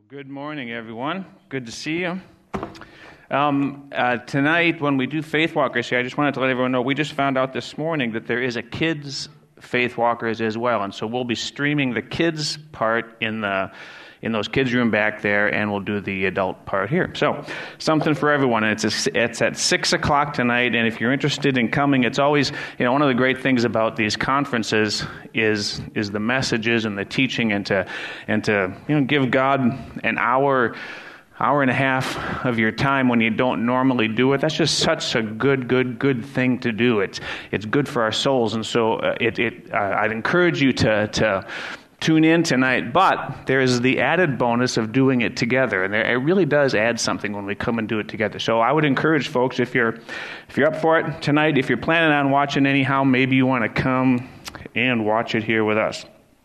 Good morning, everyone. Good to see you. Tonight, when we do Faith Walkers here, I just wanted to let everyone know, we just found out this morning that there is a kids' Faith Walkers as well, and so we'll be streaming the kids' part in those kids' room back there, and we'll do the adult part here. So, something for everyone, and it's at 6 o'clock tonight, and if you're interested in coming, it's always, one of the great things about these conferences is the messages and the teaching, and to give God an hour and a half of your time when you don't normally do it. That's just such a good thing to do. It's good for our souls, and so I'd encourage you to tune in tonight, but there's the added bonus of doing it together, and it really does add something when we come and do it together. So I would encourage folks, if you're up for it tonight, if you're planning on watching anyhow, maybe you want to come and watch it here with us.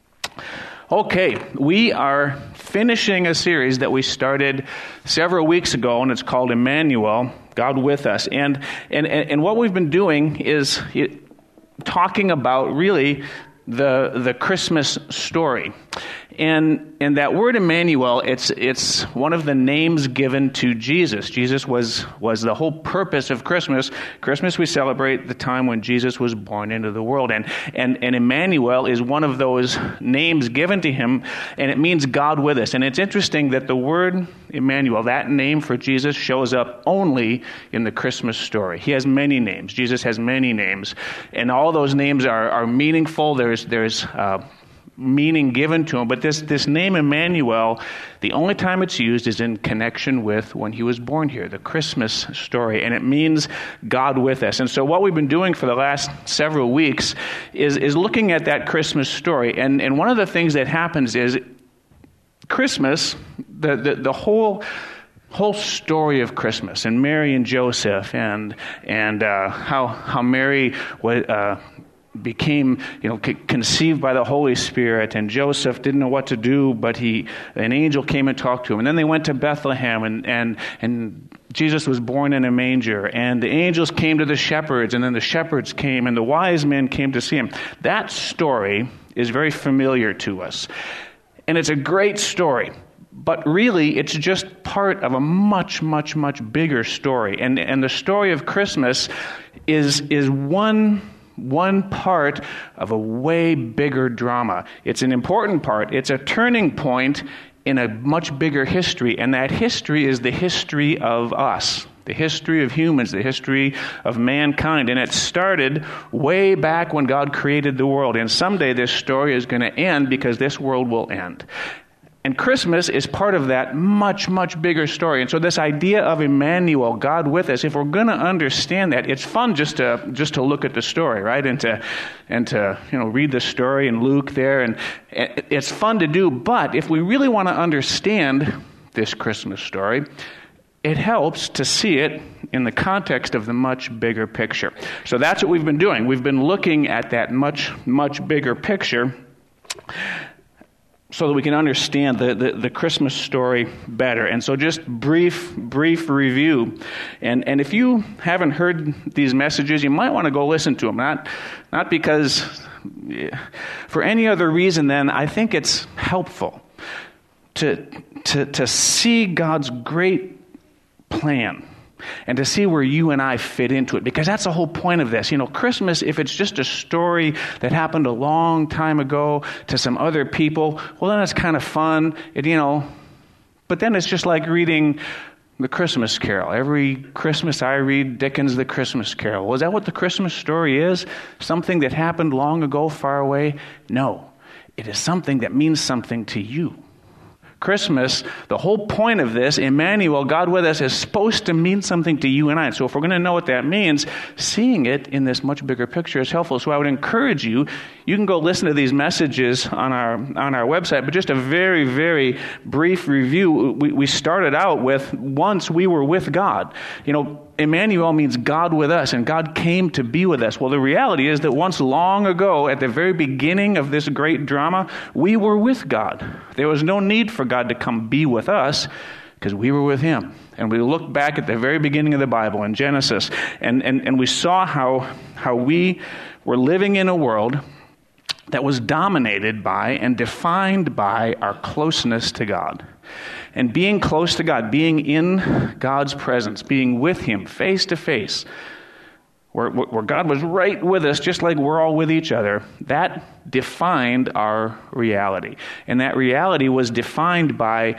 Okay, we are finishing a series that we started several weeks ago, and it's called Emmanuel, God with us. And what we've been doing is talking about really the Christmas story. And that word Emmanuel, it's one of the names given to Jesus. Jesus was the whole purpose of Christmas. Christmas, we celebrate the time when Jesus was born into the world. And Emmanuel is one of those names given to him, and it means God with us. And it's interesting that the word Emmanuel, that name for Jesus, shows up only in the Christmas story. He has many names. Jesus has many names. And all those names are meaningful. There's meaning given to him, but this name Emmanuel, the only time it's used is in connection with when he was born here, the Christmas story, and it means God with us. And so what we've been doing for the last several weeks is looking at that Christmas story, and one of the things that happens is Christmas, the whole story of Christmas, and Mary and Joseph, and how Mary became, conceived by the Holy Spirit, and Joseph didn't know what to do, but an angel came and talked to him, and then they went to Bethlehem, and Jesus was born in a manger, and the angels came to the shepherds, and then the shepherds came, and the wise men came to see him. That story is very familiar to us, and it's a great story. But really, it's just part of a much, much, much bigger story, and the story of Christmas is one part of a way bigger drama. It's an important part. It's a turning point in a much bigger history, and that history is the history of us, the history of humans, the history of mankind. And it started way back when God created the world, and someday this story is going to end because this world will end. And Christmas is part of that much, much bigger story. And so this idea of Emmanuel, God with us, if we're going to understand that, it's fun just to look at the story, right? And to read the story in Luke there, and it's fun to do. But if we really want to understand this Christmas story, it helps to see it in the context of the much bigger picture. So that's what we've been doing. We've been looking at that much, much bigger picture, so that we can understand the Christmas story better. And so just brief review. And if you haven't heard these messages, you might want to go listen to them. Not because for any other reason than I think it's helpful to see God's great plan, and to see where you and I fit into it, because that's the whole point of this. Christmas, if it's just a story that happened a long time ago to some other people, well, then it's kind of fun, but then it's just like reading the Christmas Carol. Every Christmas I read Dickens' The Christmas Carol. Well, is that what the Christmas story is? Something that happened long ago, far away? No. It is something that means something to you. Christmas, the whole point of this, Emmanuel, God with us, is supposed to mean something to you and I. So if we're going to know what that means, seeing it in this much bigger picture is helpful. So I would encourage you can go listen to these messages on our website, but just a very, very brief review. We started out with, once we were with God. Emmanuel means God with us, and God came to be with us. Well, the reality is that once long ago, at the very beginning of this great drama, we were with God. There was no need for God to come be with us because we were with him. And we looked back at the very beginning of the Bible in Genesis, and we saw how we were living in a world that was dominated by and defined by our closeness to God. And being close to God, being in God's presence, being with Him face to face, where God was right with us, just like we're all with each other, that defined our reality. And that reality was defined by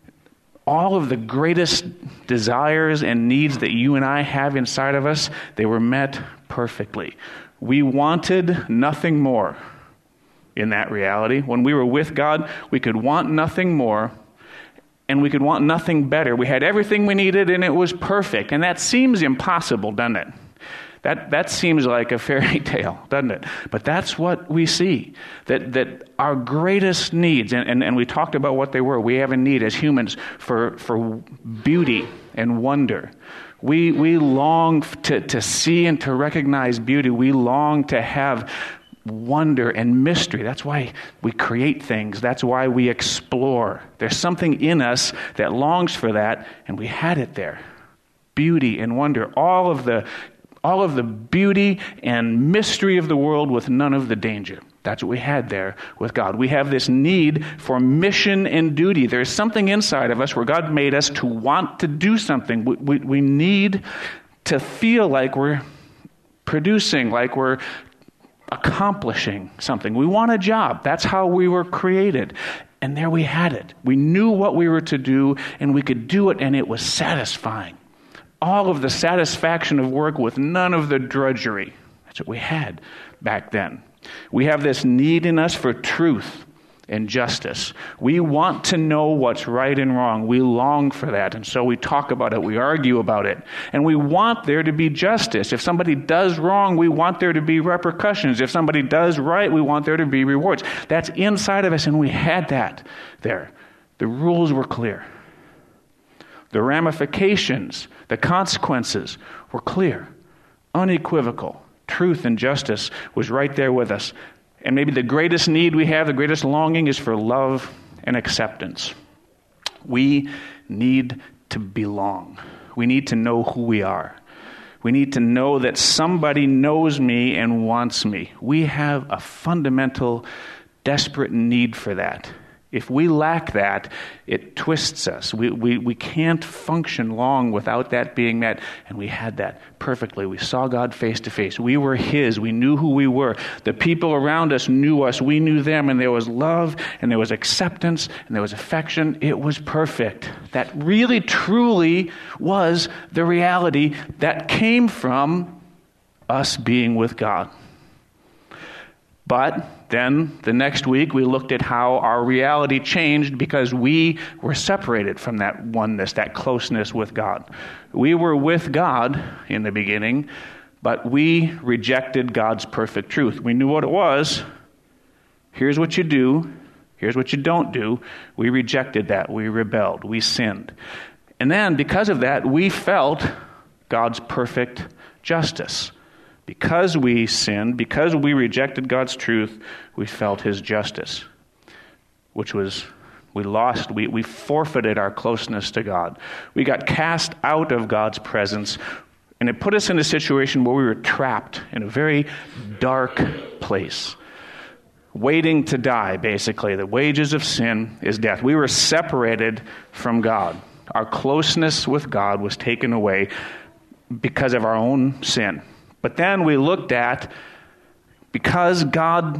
all of the greatest desires and needs that you and I have inside of us. They were met perfectly. We wanted nothing more in that reality. When we were with God, we could want nothing more, and we could want nothing better. We had everything we needed, and it was perfect. And that seems impossible, doesn't it? That seems like a fairy tale, doesn't it? But that's what we see, that our greatest needs, and we talked about what they were. We have a need as humans for beauty and wonder. We long to see and to recognize beauty. We long to have wonder and mystery. That's why we create things. That's why we explore. There's something in us that longs for that, and we had it there. Beauty and wonder. All of the beauty and mystery of the world with none of the danger. That's what we had there with God. We have this need for mission and duty. There's something inside of us where God made us to want to do something. We need to feel like we're producing, like we're accomplishing something. We want a job. That's how we were created. And there we had it. We knew what we were to do, and we could do it, and it was satisfying. All of the satisfaction of work with none of the drudgery. That's what we had back then. We have this need in us for truth and justice. We want to know what's right and wrong. We long for that, and so we talk about it. We argue about it. And we want there to be justice. If somebody does wrong, we want there to be repercussions. If somebody does right, we want there to be rewards. That's inside of us, and we had that there. The rules were clear. The ramifications, the consequences were clear, unequivocal. Truth and justice was right there with us. And maybe the greatest need we have, the greatest longing, is for love and acceptance. We need to belong. We need to know who we are. We need to know that somebody knows me and wants me. We have a fundamental, desperate need for that. If we lack that, it twists us. We can't function long without that being met. And we had that perfectly. We saw God face to face. We were His. We knew who we were. The people around us knew us. We knew them. And there was love, and there was acceptance, and there was affection. It was perfect. That really, truly was the reality that came from us being with God. But then the next week we looked at how our reality changed because we were separated from that oneness, that closeness with God. We were with God in the beginning, but we rejected God's perfect truth. We knew what it was. Here's what you do. Here's what you don't do. We rejected that. We rebelled. We sinned. And then because of that, we felt God's perfect justice. Because we sinned, because we rejected God's truth, we felt His justice, which was, we forfeited our closeness to God. We got cast out of God's presence, and it put us in a situation where we were trapped in a very dark place, waiting to die, basically. The wages of sin is death. We were separated from God. Our closeness with God was taken away because of our own sin. But then we looked at, because God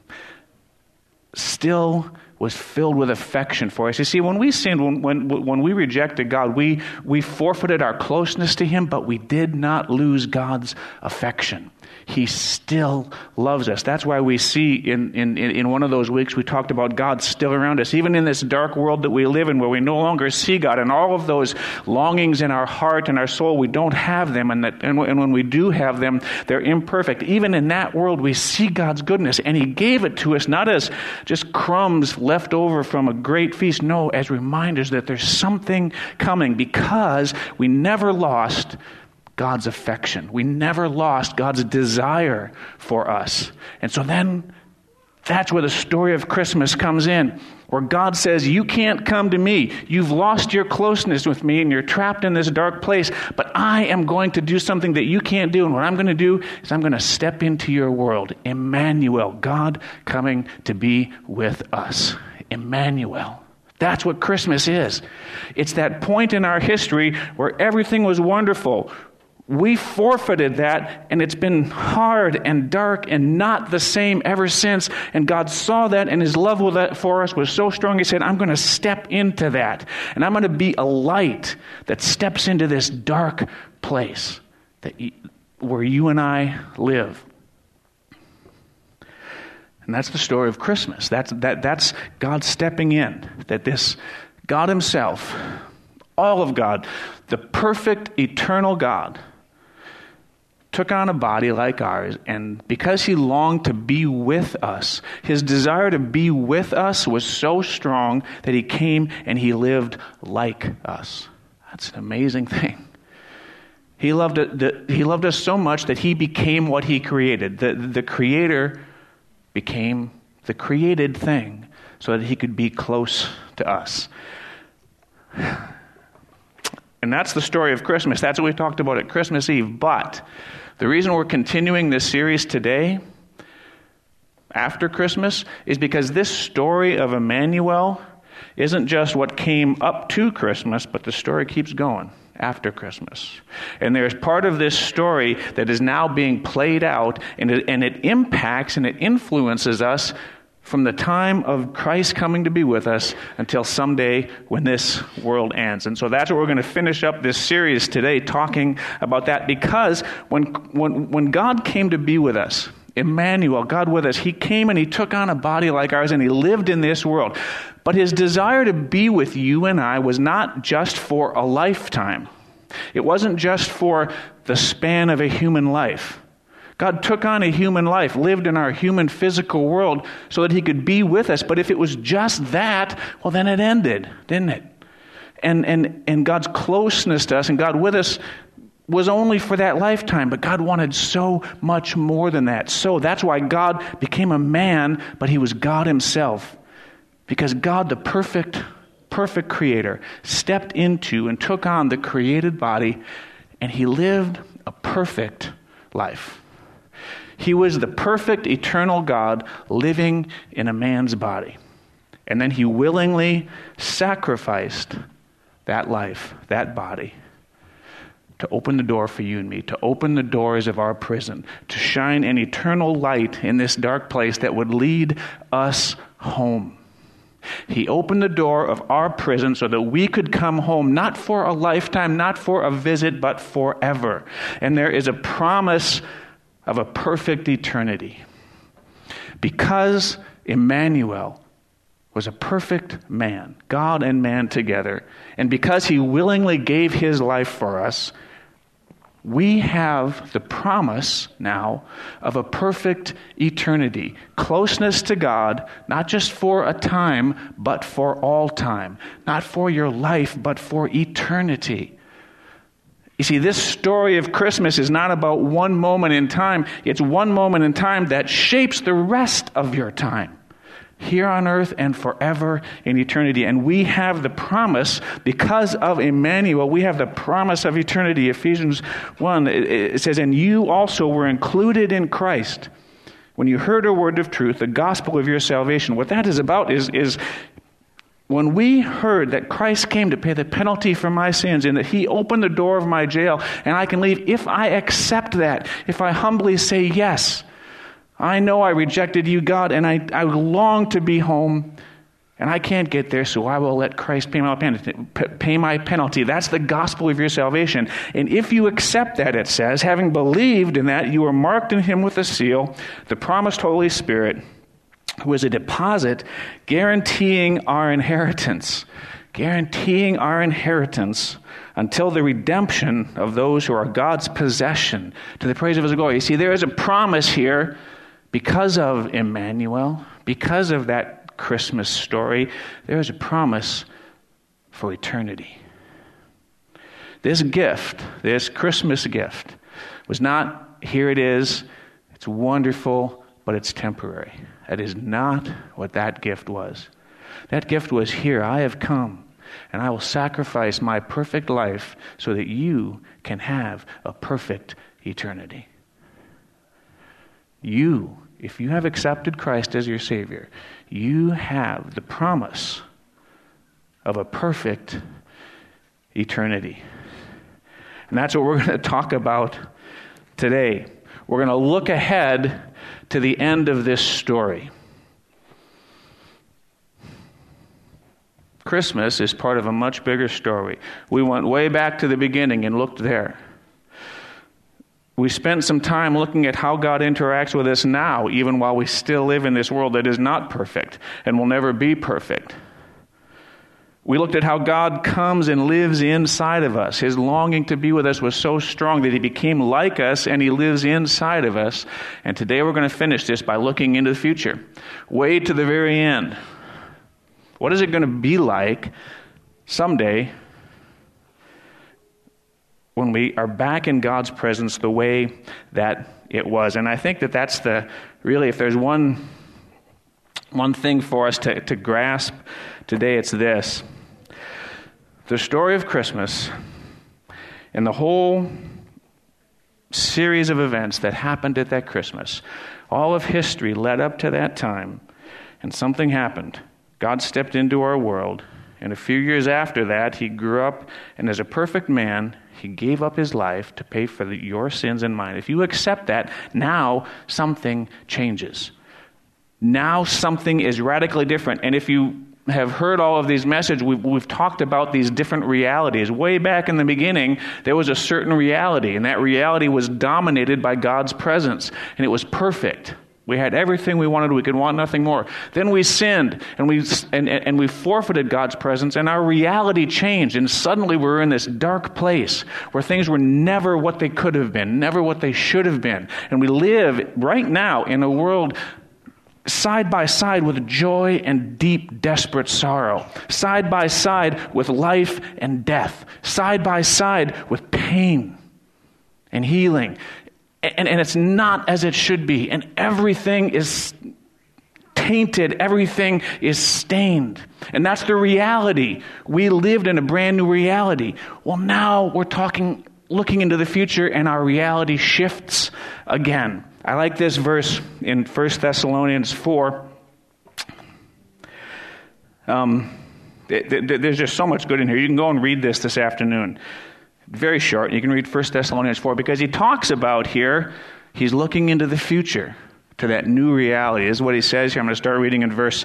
still was filled with affection for us. You see, when we sinned, when we rejected God, we forfeited our closeness to Him, but we did not lose God's affection. He still loves us. That's why we see in one of those weeks we talked about God still around us. Even in this dark world that we live in where we no longer see God, and all of those longings in our heart and our soul, we don't have them. And when we do have them, they're imperfect. Even in that world, we see God's goodness. And He gave it to us not as just crumbs left over from a great feast. No, as reminders that there's something coming, because we never lost God's affection. We never lost God's desire for us. And so then that's where the story of Christmas comes in. where God says, you can't come to me. You've lost your closeness with me and you're trapped in this dark place, but I am going to do something that you can't do. And what I'm going to do is I'm going to step into your world. Emmanuel, God coming to be with us. Emmanuel. That's what Christmas is. It's that point in our history where everything was wonderful. We forfeited that, and it's been hard and dark and not the same ever since. And God saw that, and his love for us was so strong, he said, I'm going to step into that. And I'm going to be a light that steps into this dark place where you and I live. And that's the story of Christmas. That's God stepping in. That this God himself, all of God, the perfect, eternal God, took on a body like ours, and because he longed to be with us, his desire to be with us was so strong that he came and he lived like us. That's an amazing thing. He loved us so much that he became what he created. The Creator became the created thing so that he could be close to us. And that's the story of Christmas. That's what we talked about at Christmas Eve. But the reason we're continuing this series today, after Christmas, is because this story of Emmanuel isn't just what came up to Christmas, but the story keeps going after Christmas. And there's part of this story that is now being played out, and it impacts and it influences us from the time of Christ coming to be with us until someday when this world ends. And so that's what we're going to finish up this series today, talking about that, because when God came to be with us, Emmanuel, God with us, he came and he took on a body like ours and he lived in this world. But his desire to be with you and I was not just for a lifetime. It wasn't just for the span of a human life. God took on a human life, lived in our human physical world so that he could be with us. But if it was just that, well, then it ended, didn't it? And God's closeness to us and God with us was only for that lifetime, but God wanted so much more than that. So that's why God became a man, but he was God himself. Because God, the perfect creator, stepped into and took on the created body, and he lived a perfect life. He was the perfect, eternal God living in a man's body. And then he willingly sacrificed that life, that body, to open the door for you and me, to open the doors of our prison, to shine an eternal light in this dark place that would lead us home. He opened the door of our prison so that we could come home, not for a lifetime, not for a visit, but forever. And there is a promise of a perfect eternity. Because Emmanuel was a perfect man, God and man together, and because he willingly gave his life for us, we have the promise now of a perfect eternity. Closeness to God, not just for a time, but for all time. Not for your life, but for eternity. You see, this story of Christmas is not about one moment in time. It's one moment in time that shapes the rest of your time, here on earth and forever in eternity. And we have the promise, because of Emmanuel, we have the promise of eternity. Ephesians 1, it says, and you also were included in Christ when you heard a word of truth, the gospel of your salvation. What that is about is when we heard that Christ came to pay the penalty for my sins and that he opened the door of my jail and I can leave, if I accept that, if I humbly say yes, I know I rejected you, God, and I long to be home, and I can't get there, so I will let Christ pay my penalty. That's the gospel of your salvation. And if you accept that, it says, having believed in that, you are marked in him with a seal, the promised Holy Spirit, who is a deposit guaranteeing our inheritance until the redemption of those who are God's possession to the praise of his glory. You see, there is a promise here because of Emmanuel, because of that Christmas story, there is a promise for eternity. This gift, this Christmas gift, was not, here it is, it's wonderful, but it's temporary. That is not what that gift was. That gift was here. I have come, and I will sacrifice my perfect life so that you can have a perfect eternity. You, if you have accepted Christ as your Savior, you have the promise of a perfect eternity. And that's what we're going to talk about today. We're going to look ahead to the end of this story. Christmas is part of a much bigger story. We went way back to the beginning and looked there. We spent some time looking at how God interacts with us now, even while we still live in this world that is not perfect and will never be perfect. We looked at how God comes and lives inside of us. His longing to be with us was so strong that he became like us and he lives inside of us. And today we're going to finish this by looking into the future, way to the very end. What is it going to be like someday when we are back in God's presence the way that it was? And I think that that's really, if there's one thing for us to grasp today, it's this. The story of Christmas and the whole series of events that happened at that Christmas, all of history led up to that time, and something happened. God stepped into our world, and a few years after that, he grew up, and as a perfect man, he gave up his life to pay for your sins and mine. If you accept that, now something changes. Now something is radically different. And if you have heard all of these messages, we've talked about these different realities. Way back in the beginning, there was a certain reality, and that reality was dominated by God's presence, and it was perfect. We had everything we wanted. We could want nothing more. Then we sinned, and we forfeited God's presence, and our reality changed. And suddenly we're in this dark place where things were never what they could have been, never what they should have been. And we live right now in a world side by side with joy and deep, desperate sorrow. Side by side with life and death. Side by side with pain and healing. And it's not as it should be. And everything is tainted. Everything is stained. And that's the reality. We lived in a brand new reality. Well, now we're looking into the future, and our reality shifts again. I like this verse in 1 Thessalonians 4. There's just so much good in here. You can go and read this afternoon. Very short. You can read 1 Thessalonians 4 because he talks about here, he's looking into the future, to that new reality. This is what he says here. I'm going to start reading in verse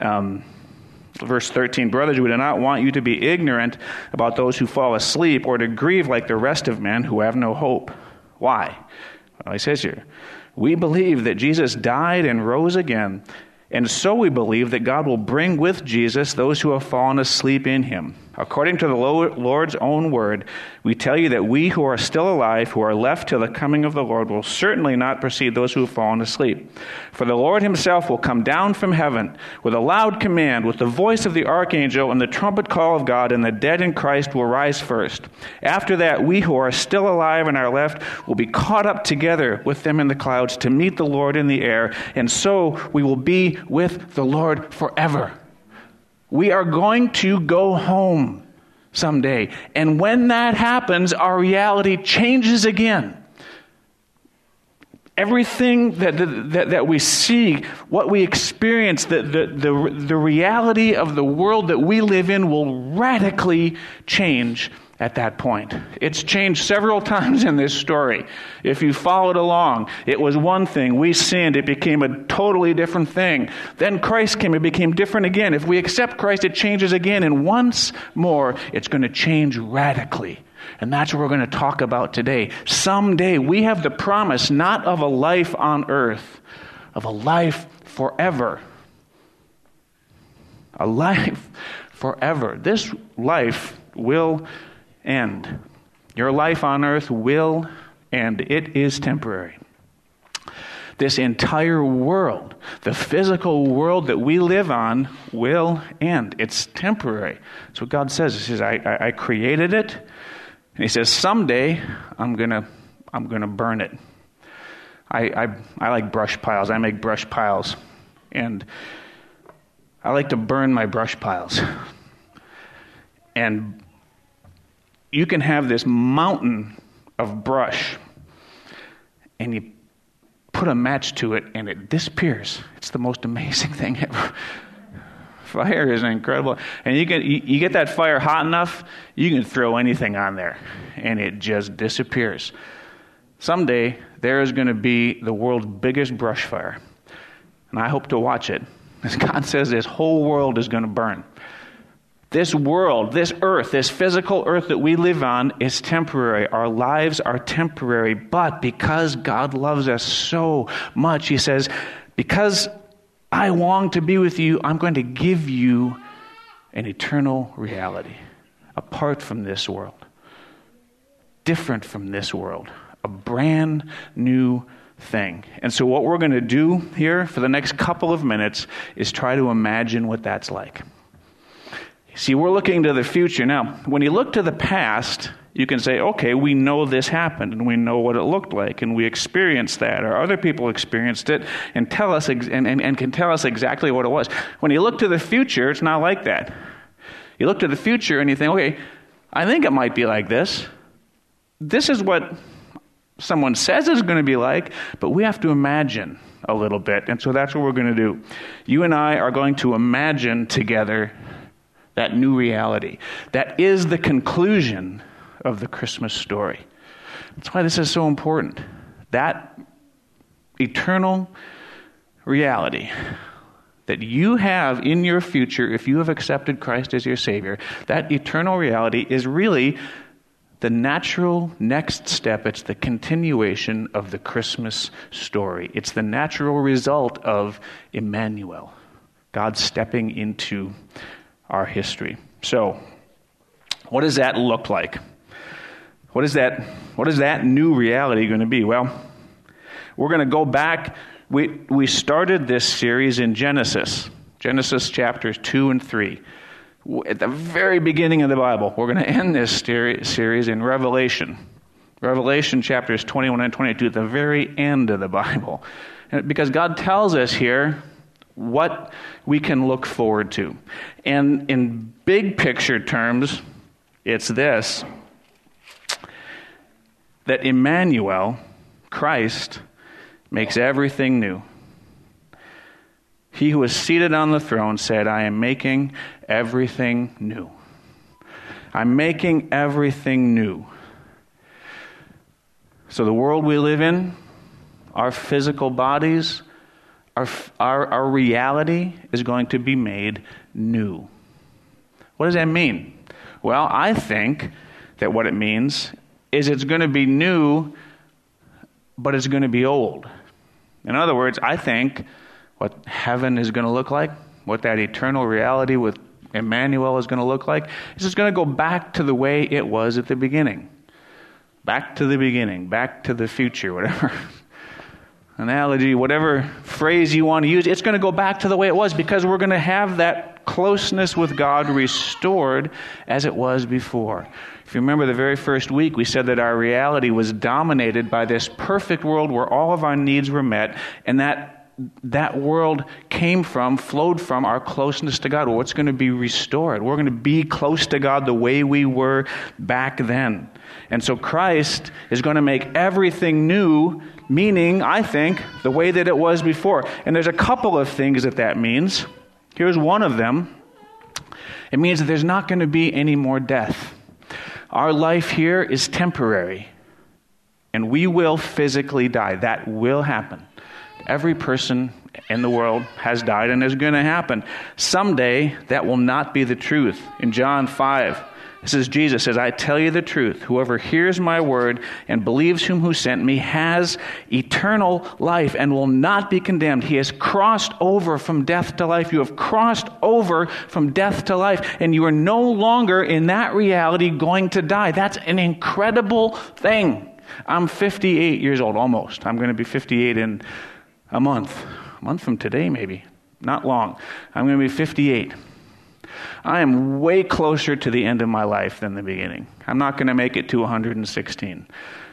13. Brothers, we do not want you to be ignorant about those who fall asleep or to grieve like the rest of men who have no hope. Why? Well, he says here, we believe that Jesus died and rose again, and so we believe that God will bring with Jesus those who have fallen asleep in him. According to the Lord's own word, we tell you that we who are still alive, who are left till the coming of the Lord, will certainly not precede those who have fallen asleep. For the Lord himself will come down from heaven with a loud command, with the voice of the archangel and the trumpet call of God, and the dead in Christ will rise first. After that, we who are still alive and are left will be caught up together with them in the clouds to meet the Lord in the air, and so we will be with the Lord forever. We are going to go home someday. And when that happens, our reality changes again. Everything that we see, what we experience, the reality of the world that we live in will radically change at that point. It's changed several times in this story. If you followed along, it was one thing. We sinned. It became a totally different thing. Then Christ came. It became different again. If we accept Christ, it changes again. And once more, it's going to change radically. And that's what we're going to talk about today. Someday, we have the promise not of a life on earth, of a life forever. A life forever. This life will end. Your life on earth will end. It is temporary. This entire world, the physical world that we live on, will end. It's temporary. That's what God says. He says, I created it. And he says, someday I'm gonna burn it. I like brush piles. I make brush piles. And I like to burn my brush piles. And you can have this mountain of brush, and you put a match to it, and it disappears. It's the most amazing thing ever. Fire is incredible. And you get that fire hot enough, you can throw anything on there, and it just disappears. Someday, there is going to be the world's biggest brush fire. And I hope to watch it. As God says, this whole world is going to burn. This world, this earth, this physical earth that we live on is temporary. Our lives are temporary. But because God loves us so much, he says, because I long to be with you, I'm going to give you an eternal reality, apart from this world, different from this world, a brand new thing. And so what we're going to do here for the next couple of minutes is try to imagine what that's like. See, we're looking to the future. Now, when you look to the past, you can say, okay, we know this happened, and we know what it looked like, and we experienced that, or other people experienced it, and tell us and can tell us exactly what it was. When you look to the future, it's not like that. You look to the future and you think, okay, I think it might be like this. This is what someone says it's going to be like, but we have to imagine a little bit, and so that's what we're going to do. You and I are going to imagine together that new reality. That is the conclusion of the Christmas story. That's why this is so important. That eternal reality that you have in your future, if you have accepted Christ as your Savior, that eternal reality is really the natural next step. It's the continuation of the Christmas story. It's the natural result of Emmanuel, God stepping into our history. So, what does that look like? What is that new reality going to be? Well, we're going to go back. We started this series in Genesis chapters 2 and 3. At the very beginning of the Bible. We're going to end this series in Revelation. Revelation chapters 21 and 22, at the very end of the Bible. And because God tells us here what we can look forward to. And in big picture terms, it's this: that Emmanuel, Christ, makes everything new. He who is seated on the throne said, I am making everything new. I'm making everything new. So the world we live in, our physical bodies, our reality is going to be made new. What does that mean? Well, I think that what it means is it's going to be new, but it's going to be old. In other words, I think what heaven is going to look like, what that eternal reality with Emmanuel is going to look like, is it's going to go back to the way it was at the beginning. Back to the beginning, back to the future, whatever analogy, whatever phrase you want to use, it's going to go back to the way it was, because we're going to have that closeness with God restored as it was before. If you remember the very first week, we said that our reality was dominated by this perfect world where all of our needs were met, and that world flowed from our closeness to God. Well, it's going to be restored. We're going to be close to God the way we were back then. And so Christ is going to make everything new, meaning, I think, the way that it was before. And there's a couple of things that means. Here's one of them. It means that there's not going to be any more death. Our life here is temporary, and we will physically die. That will happen. Every person in the world has died, and is going to happen. Someday, that will not be the truth. In John 5, this is Jesus says, I tell you the truth. Whoever hears my word and believes him who sent me has eternal life and will not be condemned. He has crossed over from death to life. You have crossed over from death to life, and you are no longer in that reality going to die. That's an incredible thing. I'm 58 years old, almost. I'm going to be 58 in a month from today, maybe. Not long. I'm going to be 58. I am way closer to the end of my life than the beginning. I'm not going to make it to 116.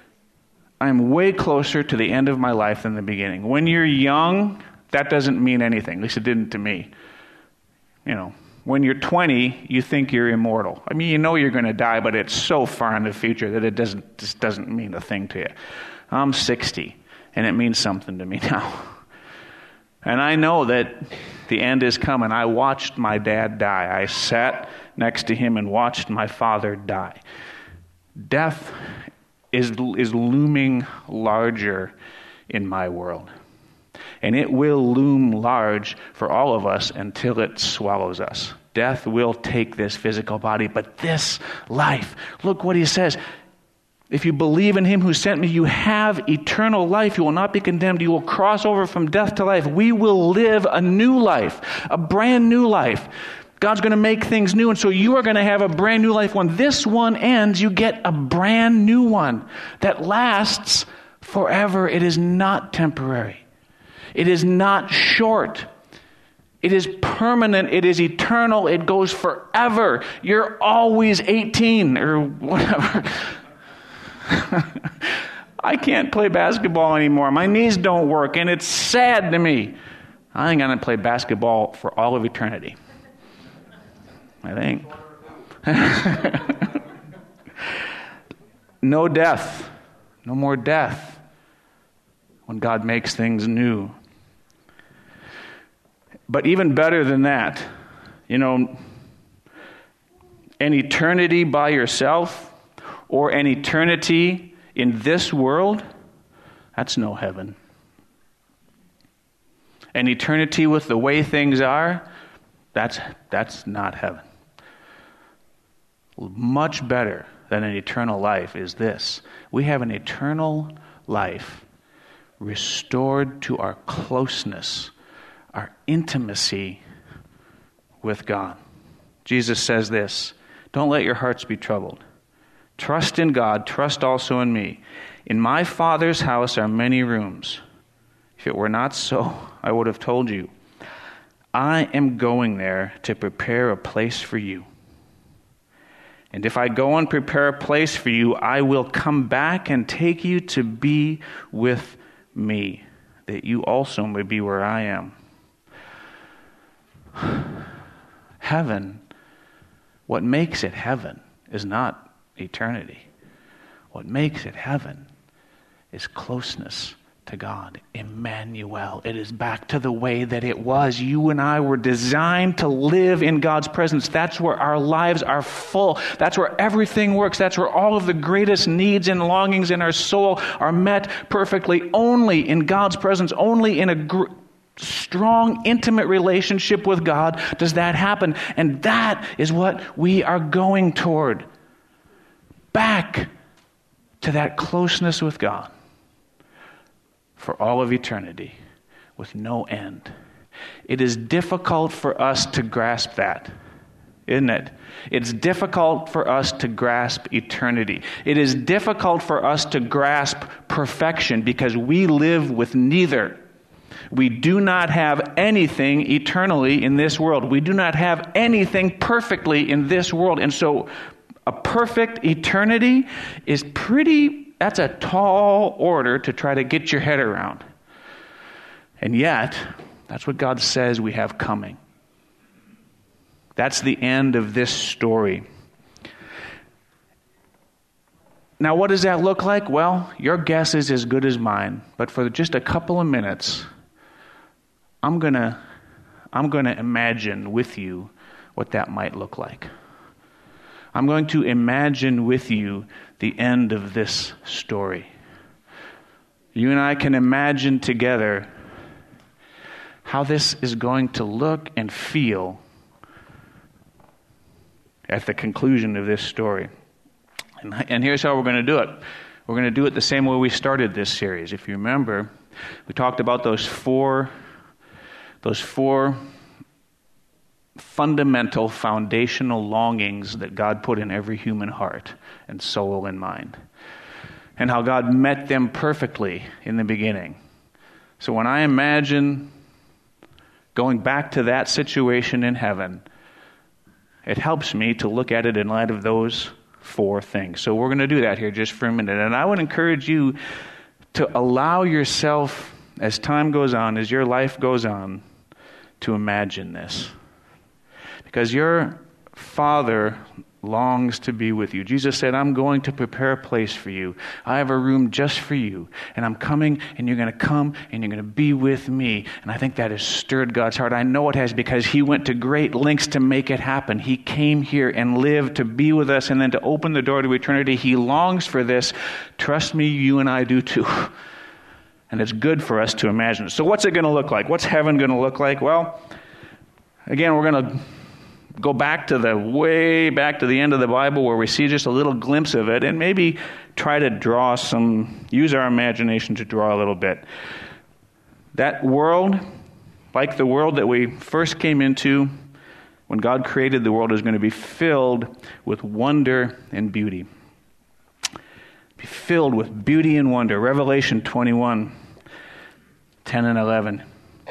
I'm way closer to the end of my life than the beginning. When you're young, that doesn't mean anything. At least it didn't to me. When you're 20, you think you're immortal. I mean, you know you're going to die, but it's so far in the future that it just doesn't mean a thing to you. I'm 60, and it means something to me now. And I know that the end is coming. I watched my dad die. I sat next to him and watched my father die. Death is looming larger in my world. And it will loom large for all of us until it swallows us. Death will take this physical body, but this life, look what he says. If you believe in him who sent me, you have eternal life. You will not be condemned. You will cross over from death to life. We will live a new life, a brand new life. God's going to make things new, and so you are going to have a brand new life. When this one ends, you get a brand new one that lasts forever. It is not temporary. It is not short. It is permanent. It is eternal. It goes forever. You're always 18 or whatever. I can't play basketball anymore. My knees don't work, and it's sad to me. I think I'm going to play basketball for all of eternity. I think. No death. No more death when God makes things new. But even better than that, an eternity by yourself or an eternity in this world, that's no heaven. An eternity with the way things are, that's not heaven. Much better than an eternal life is this. We have an eternal life restored to our closeness, our intimacy with God. Jesus says this, don't let your hearts be troubled. Trust in God, trust also in me. In my Father's house are many rooms. If it were not so, I would have told you. I am going there to prepare a place for you. And if I go and prepare a place for you, I will come back and take you to be with me, that you also may be where I am. Heaven, what makes it heaven is not eternity. What makes it heaven is closeness to God. Emmanuel. It is back to the way that it was. You and I were designed to live in God's presence. That's where our lives are full. That's where everything works. That's where all of the greatest needs and longings in our soul are met perfectly. Only in God's presence, only in a strong, intimate relationship with God does that happen. And that is what we are going toward. Back to that closeness with God for all of eternity with no end. It is difficult for us to grasp that, isn't it? It's difficult for us to grasp eternity. It is difficult for us to grasp perfection because we live with neither. We do not have anything eternally in this world. We do not have anything perfectly in this world. And so a perfect eternity is that's a tall order to try to get your head around. And yet, that's what God says we have coming. That's the end of this story. Now, what does that look like? Well, your guess is as good as mine. But for just a couple of minutes, I'm gonna imagine with you what that might look like. I'm going to imagine with you the end of this story. You and I can imagine together how this is going to look and feel at the conclusion of this story. And here's how we're going to do it. We're going to do it the same way we started this series. If you remember, we talked about those four fundamental, foundational longings that God put in every human heart and soul and mind, and how God met them perfectly in the beginning. So when I imagine going back to that situation in heaven, it helps me to look at it in light of those four things. So we're going to do that here just for a minute. And I would encourage you to allow yourself, as time goes on, as your life goes on, to imagine this. because your Father longs to be with you. Jesus said, I'm going to prepare a place for you. I have a room just for you. And I'm coming, and you're going to come, and you're going to be with me. And I think that has stirred God's heart. I know it has, because he went to great lengths to make it happen. He came here and lived to be with us and then to open the door to eternity. He longs for this. Trust me, you and I do too. And it's good for us to imagine. So what's it going to look like? What's heaven going to look like? Well, again, we're going to go way back to the end of the Bible where we see just a little glimpse of it, and maybe try to use our imagination to draw a little bit. That world, like the world that we first came into when God created the world, is going to be filled with wonder and beauty. Be filled with beauty and wonder. Revelation 21, 10 and 11.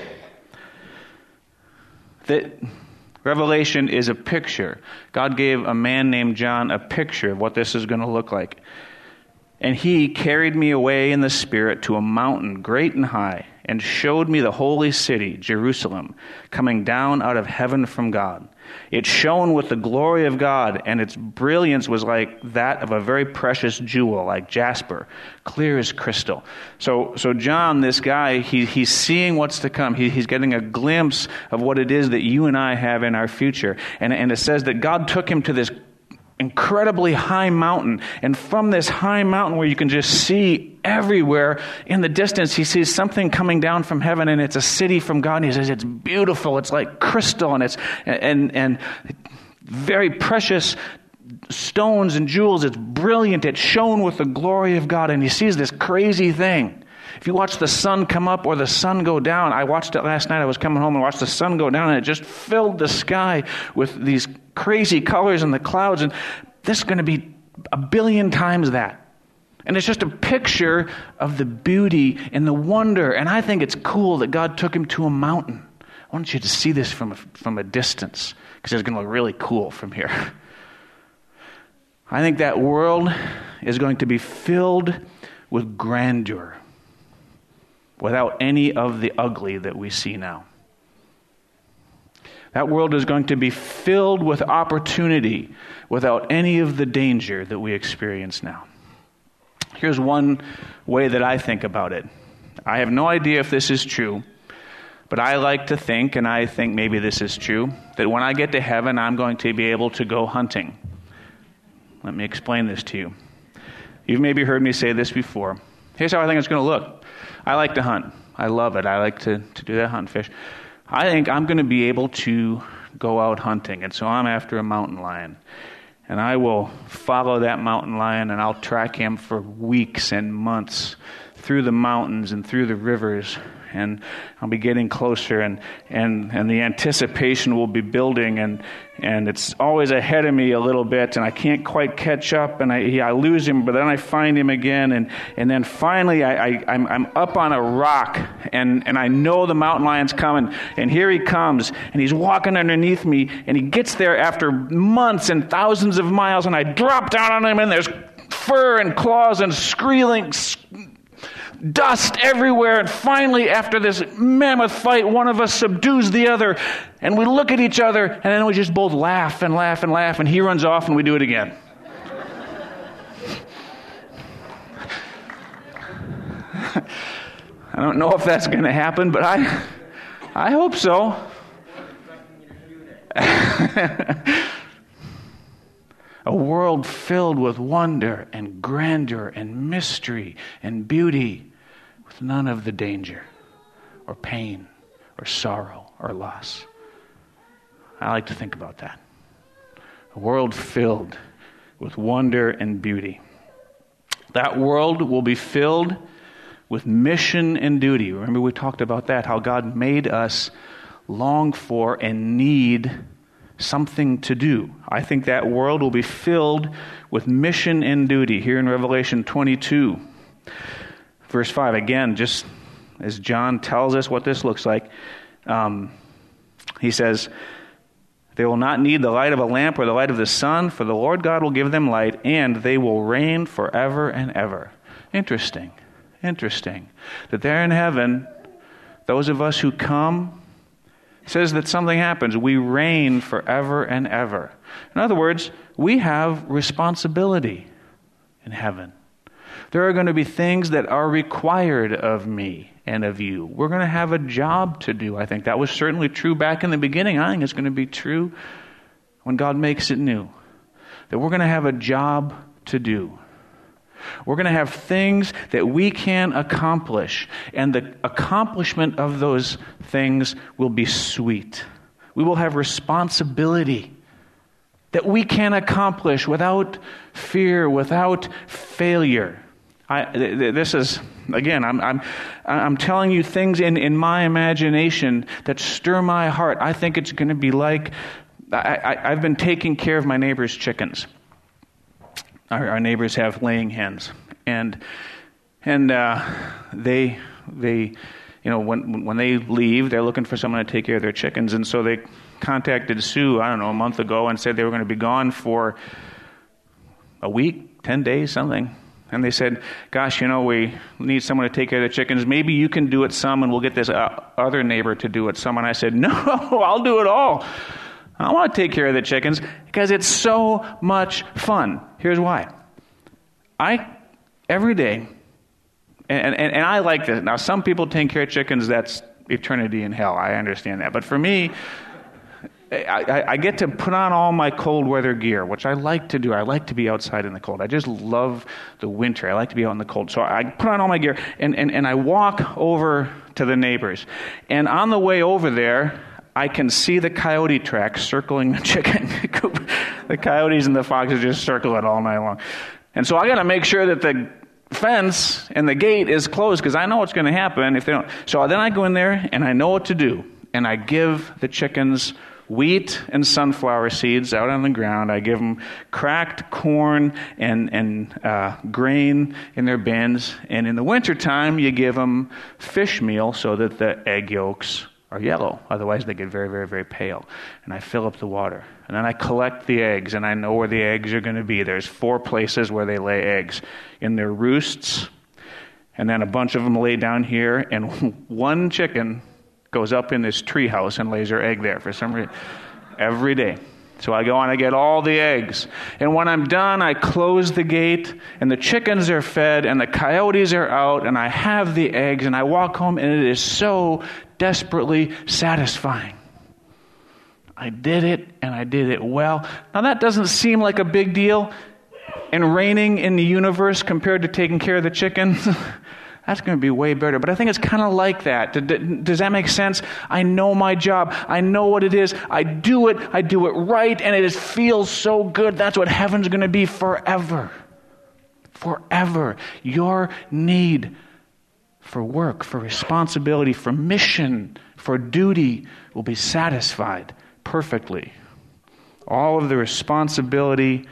Revelation is a picture. God gave a man named John a picture of what this is going to look like. And he carried me away in the Spirit to a mountain great and high, and showed me the holy city, Jerusalem, coming down out of heaven from God. It shone with the glory of God, and its brilliance was like that of a very precious jewel, like jasper, clear as crystal. So John, this guy, he's seeing what's to come. He's getting a glimpse of what it is that you and I have in our future. And it says that God took him to this incredibly high mountain, and from this high mountain where you can just see everywhere in the distance, he sees something coming down from heaven, and it's a city from God, and he says it's beautiful, it's like crystal, and it's and very precious stones and jewels. It's brilliant, it shone with the glory of God. And he sees this crazy thing. If you watch the sun come up or the sun go down, I watched it last night. I was coming home and watched the sun go down, and it just filled the sky with these crazy colors in the clouds. And this is going to be 1 billion times that. And it's just a picture of the beauty and the wonder. And I think it's cool that God took him to a mountain. I want you to see this from a distance, because it's going to look really cool from here. I think that world is going to be filled with grandeur, without any of the ugly that we see now. That world is going to be filled with opportunity without any of the danger that we experience now. Here's one way that I think about it. I have no idea if this is true, but I like to think, and I think maybe this is true, that when I get to heaven, I'm going to be able to go hunting. Let me explain this to you. You've maybe heard me say this before. Here's how I think it's going to look. I like to hunt. I love it. I like to do that, hunt, fish. I think I'm going to be able to go out hunting, and so I'm after a mountain lion. And I will follow that mountain lion, and I'll track him for weeks and months through the mountains and through the rivers. And I'll be getting closer, and the anticipation will be building, and it's always ahead of me a little bit, and I can't quite catch up, and I lose him, but then I find him again, and then finally I'm up on a rock, and I know the mountain lion's coming, and here he comes, and he's walking underneath me, and he gets there after months and thousands of miles, and I drop down on him, and there's fur and claws and squealing dust everywhere, and finally, after this mammoth fight, one of us subdues the other, and we look at each other, and then we just both laugh and laugh and laugh, and he runs off, and we do it again. I don't know if that's going to happen, but I hope so. A world filled with wonder and grandeur and mystery and beauty, with none of the danger or pain or sorrow or loss. I like to think about that. A world filled with wonder and beauty. That world will be filled with mission and duty. Remember, we talked about that, how God made us long for and need something to do. I think that world will be filled with mission and duty. Here in Revelation 22, verse 5, again, just as John tells us what this looks like, he says, they will not need the light of a lamp or the light of the sun, for the Lord God will give them light, and they will reign forever and ever. Interesting. That there in heaven, those of us who come It says that something happens. We reign forever and ever. In other words, we have responsibility in heaven. There are going to be things that are required of me and of you. We're going to have a job to do, I think. That was certainly true back in the beginning. I think it's going to be true when God makes it new. That we're going to have a job to do. We're going to have things that we can accomplish, and the accomplishment of those things will be sweet. We will have responsibility that we can accomplish without fear, without failure. This is, again, I'm telling you things in my imagination that stir my heart. I think it's going to be like, I've been taking care of my neighbor's chickens. Our neighbors have laying hens, and they when they leave, they're looking for someone to take care of their chickens, and so they contacted Sue, I don't know, a month ago, and said they were going to be gone for a week, 10 days, something. And they said, gosh, we need someone to take care of the chickens. Maybe you can do it some, and we'll get this other neighbor to do it some. And I said, no, I'll do it all. I want to take care of the chickens because it's so much fun. Here's why. Every day, and I like this. Now, some people take care of chickens, that's eternity in hell. I understand that. But for me, I get to put on all my cold weather gear, which I like to do. I like to be outside in the cold. I just love the winter. I like to be out in the cold. So I put on all my gear, and I walk over to the neighbors. And on the way over there, I can see the coyote tracks circling the chicken coop. The coyotes and the foxes just circle it all night long. And so I got to make sure that the fence and the gate is closed because I know what's going to happen if they don't. So then I go in there and I know what to do. And I give the chickens wheat and sunflower seeds out on the ground. I give them cracked corn and grain in their bins. And in the wintertime, you give them fish meal so that the egg yolks are yellow. Otherwise, they get very, very, very pale. And I fill up the water. And then I collect the eggs, and I know where the eggs are going to be. There's 4 places where they lay eggs. In their roosts, and then a bunch of them lay down here, and one chicken goes up in this tree house and lays her egg there for some reason. Every day. So I go and I get all the eggs. And when I'm done, I close the gate, and the chickens are fed, and the coyotes are out, and I have the eggs, and I walk home, and it is so desperately satisfying. I did it, and I did it well. Now that doesn't seem like a big deal in reigning in the universe compared to taking care of the chickens. That's going to be way better. But I think it's kind of like that. Does that make sense? I know my job. I know what it is. I do it right, and it feels so good. That's what heaven's going to be forever. Forever. Your need for work, for responsibility, for mission, for duty will be satisfied perfectly. All of the responsibility,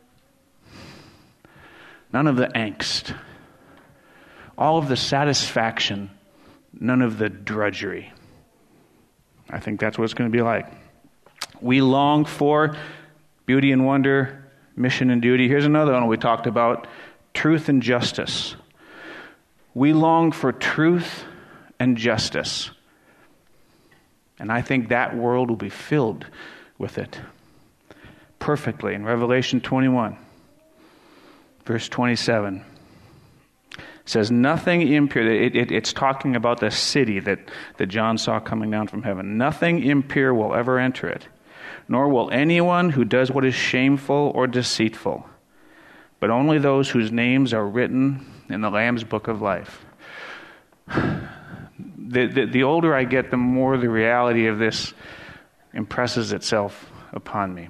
none of the angst. All of the satisfaction, none of the drudgery. I think that's what it's going to be like. We long for beauty and wonder, mission and duty. Here's another one we talked about, truth and justice. We long for truth and justice. And I think that world will be filled with it perfectly. In Revelation 21, verse 27, it says, nothing impure. It's talking about the city that John saw coming down from heaven. Nothing impure will ever enter it, nor will anyone who does what is shameful or deceitful, but only those whose names are written in the Lamb's book of life. The older I get, the more the reality of this impresses itself upon me.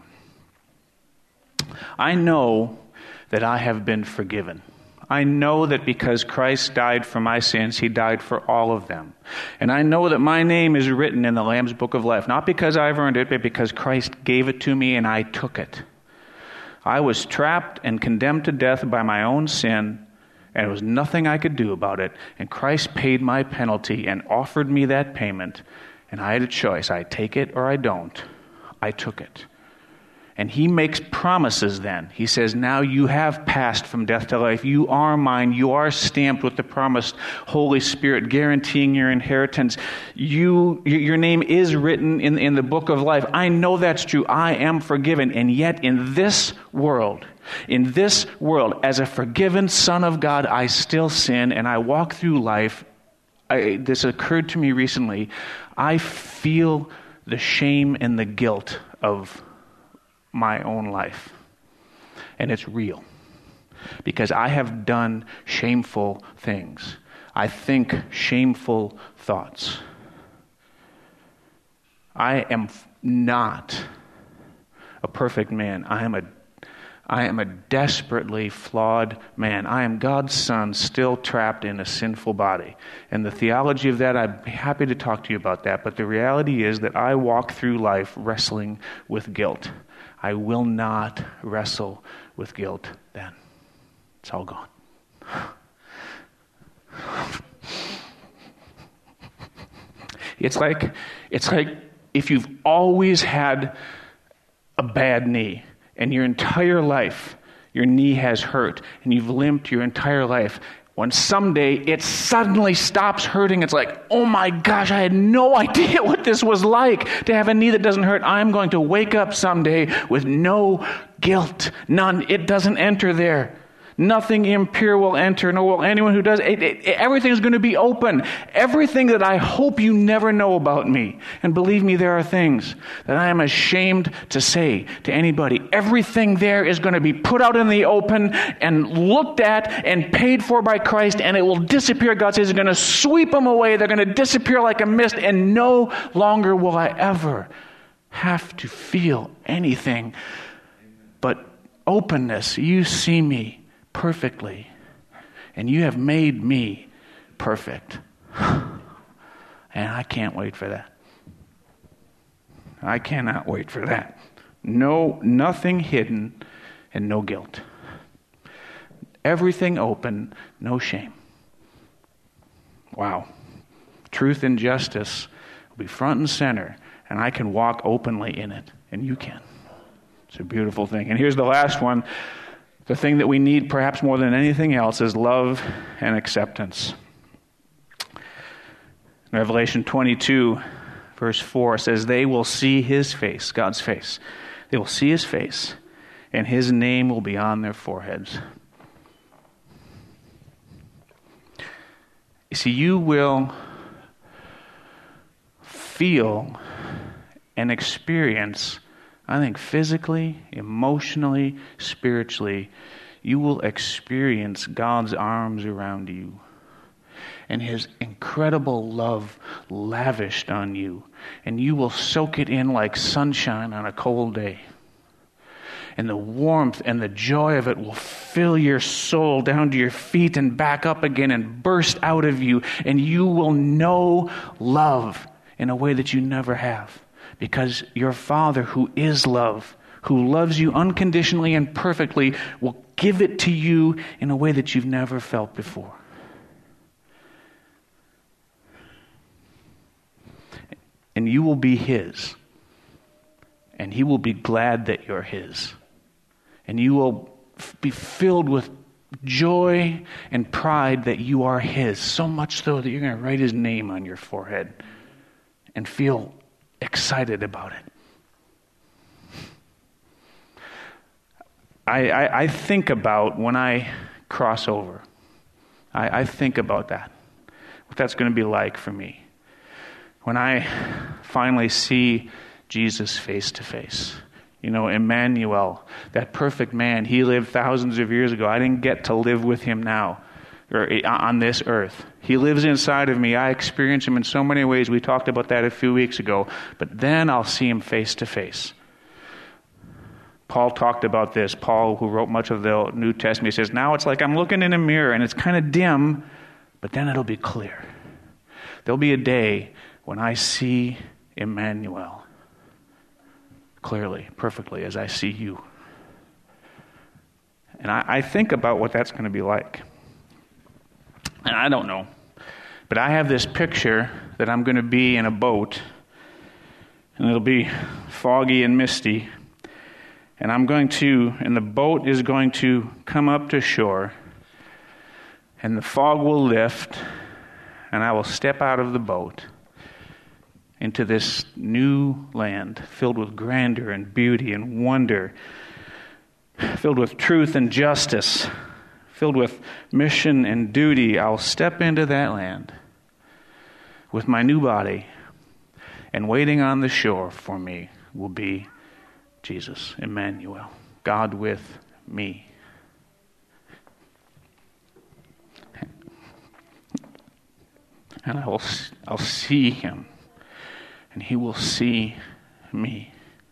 I know that I have been forgiven. I know that because Christ died for my sins, He died for all of them. And I know that my name is written in the Lamb's book of life, not because I've earned it, but because Christ gave it to me and I took it. I was trapped and condemned to death by my own sin, and there was nothing I could do about it. And Christ paid my penalty and offered me that payment. And I had a choice. I take it or I don't. I took it. And he makes promises then. He says, now you have passed from death to life. You are mine. You are stamped with the promised Holy Spirit, guaranteeing your inheritance. Your name is written in the book of life. I know that's true. I am forgiven. And yet in this world, as a forgiven son of God, I still sin and I walk through life. This occurred to me recently. I feel the shame and the guilt of my own life. And it's real. Because I have done shameful things. I think shameful thoughts. I am not a perfect man. I am a desperately flawed man. I am God's son, still trapped in a sinful body. And the theology of that, I'd be happy to talk to you about that. But the reality is that I walk through life wrestling with guilt. I will not wrestle with guilt then. It's all gone. It's like if you've always had a bad knee and your entire life your knee has hurt and you've limped your entire life. When someday it suddenly stops hurting, it's like, oh my gosh, I had no idea what this was like to have a knee that doesn't hurt. I'm going to wake up someday with no guilt. None. It doesn't enter there. Nothing impure will enter, nor will anyone who does. Everything is going to be open. Everything that I hope you never know about me. And believe me, there are things that I am ashamed to say to anybody. Everything there is going to be put out in the open and looked at and paid for by Christ, and it will disappear. God says He's going to sweep them away. They're going to disappear like a mist, and no longer will I ever have to feel anything but openness. You see me perfectly, and you have made me perfect. And I can't wait for that. I cannot wait for that. No, nothing hidden and no guilt. Everything open, no shame. Wow. Truth and justice will be front and center, and I can walk openly in it, and you can. It's a beautiful thing. And here's the last one. The thing that we need perhaps more than anything else is love and acceptance. Revelation 22, verse 4 says, they will see His face, God's face. They will see His face, and His name will be on their foreheads. You see, you will feel and experience, I think physically, emotionally, spiritually, you will experience God's arms around you and His incredible love lavished on you. And you will soak it in like sunshine on a cold day. And the warmth and the joy of it will fill your soul down to your feet and back up again and burst out of you. And you will know love in a way that you never have. Because your Father, who is love, who loves you unconditionally and perfectly, will give it to you in a way that you've never felt before. And you will be His. And He will be glad that you're His. And you will be filled with joy and pride that you are His. So much so that you're going to write His name on your forehead and feel excited about it. I think about when I cross over. I think about that. What that's going to be like for me. When I finally see Jesus face to face. You know, Emmanuel, that perfect man, He lived thousands of years ago. I didn't get to live with Him now, or on this earth. He lives inside of me. I experience Him in so many ways. We talked about that a few weeks ago. But then I'll see Him face to face. Paul talked about this. Paul, who wrote much of the New Testament, he says, now it's like I'm looking in a mirror and it's kind of dim, but then it'll be clear. There'll be a day when I see Emmanuel clearly, perfectly, as I see you. And I think about what that's going to be like. And I don't know. But I have this picture that I'm going to be in a boat, and it'll be foggy and misty, And the boat is going to come up to shore, and the fog will lift, and I will step out of the boat into this new land filled with grandeur and beauty and wonder, filled with truth and justice, filled with mission and duty. I'll step into that land with my new body, and waiting on the shore for me will be Jesus, Emmanuel, God with me. And I'll see him, and he will see me.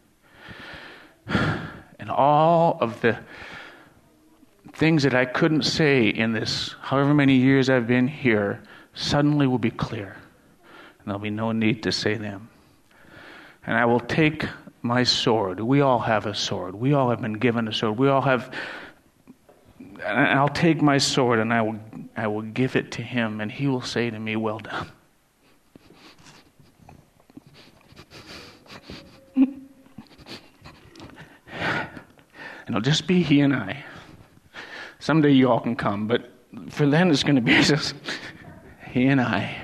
And all of the things that I couldn't say in this however many years I've been here suddenly will be clear, and there'll be no need to say them. And I will take my sword. We all have a sword. We all have been given a sword. And I'll take my sword and I will give it to him, and he will say to me, "Well done." And it'll just be he and I. Someday you all can come, but for then it's going to be just he and I.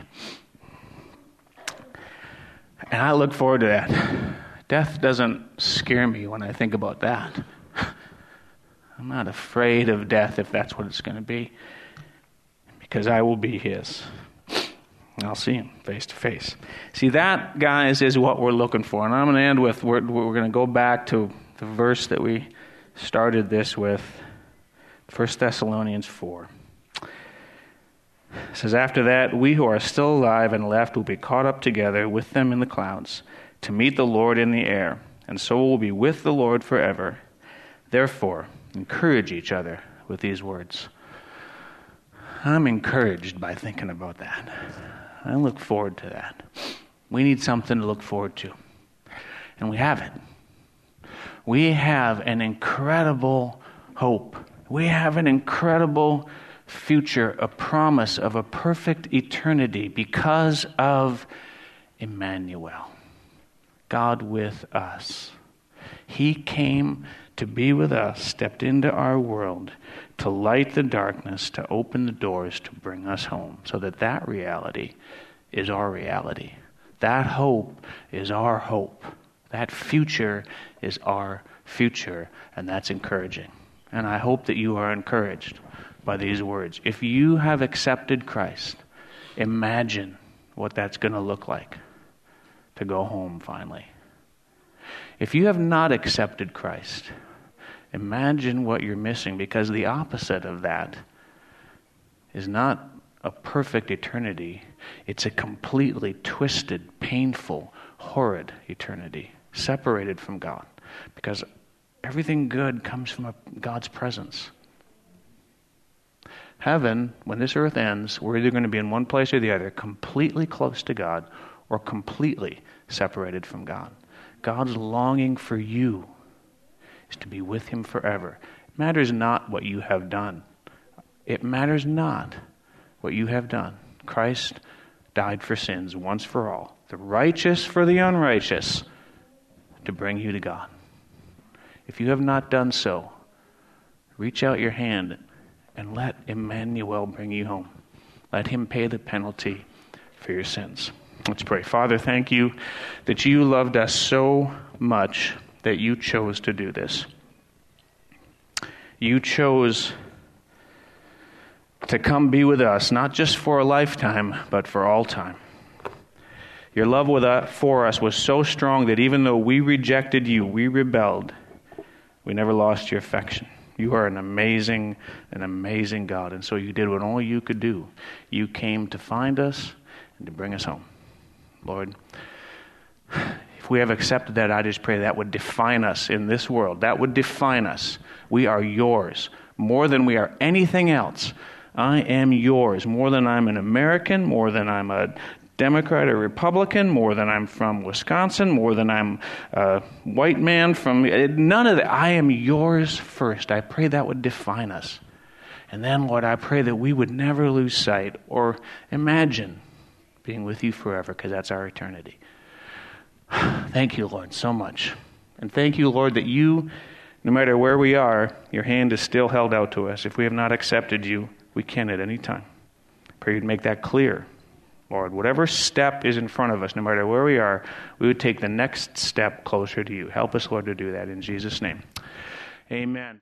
And I look forward to that. Death doesn't scare me when I think about that. I'm not afraid of death if that's what it's going to be, because I will be his. And I'll see him face to face. See, that, guys, is what we're looking for. And I'm going to end with, we're going to go back to the verse that we started this with, 1 Thessalonians 4. It says, "After that, we who are still alive and left will be caught up together with them in the clouds to meet the Lord in the air, and so we'll be with the Lord forever. Therefore, encourage each other with these words." I'm encouraged by thinking about that. I look forward to that. We need something to look forward to. And we have it. We have an incredible hope. We have an incredible future, a promise of a perfect eternity because of Emmanuel, God with us. He came to be with us, stepped into our world, to light the darkness, to open the doors, to bring us home, so that reality is our reality. That hope is our hope. That future is our future, and that's encouraging. And I hope that you are encouraged by these words. If you have accepted Christ, imagine what that's going to look like to go home finally. If you have not accepted Christ, imagine what you're missing, because the opposite of that is not a perfect eternity. It's a completely twisted, painful, horrid eternity, separated from God, because everything good comes from God's presence. Heaven, when this earth ends, we're either going to be in one place or the other, completely close to God or completely separated from God. God's longing for you is to be with him forever. It matters not what you have done. It matters not what you have done. Christ died for sins once for all, the righteous for the unrighteous, to bring you to God. If you have not done so, reach out your hand and let Emmanuel bring you home. Let him pay the penalty for your sins. Let's pray. Father, thank you that you loved us so much that you chose to do this. You chose to come be with us, not just for a lifetime, but for all time. Your love for us was so strong that even though we rejected you, we rebelled, we never lost your affection. You are an amazing God. And so you did what only you could do. You came to find us and to bring us home. Lord, if we have accepted that, I just pray that would define us in this world. That would define us. We are yours more than we are anything else. I am yours more than I'm an American, more than I'm a Democrat or Republican, more than I'm from Wisconsin, more than I'm a white man from... None of that. I am yours first. I pray that would define us. And then, Lord, I pray that we would never lose sight or imagine being with you forever, because that's our eternity. Thank you, Lord, so much. And thank you, Lord, that you No matter where we are, your hand is still held out to us. If we have not accepted you, we can at any time. Pray you'd make that clear. Lord, whatever step is in front of us, no matter where we are, we would take the next step closer to you. Help us, Lord, to do that in Jesus' name. Amen.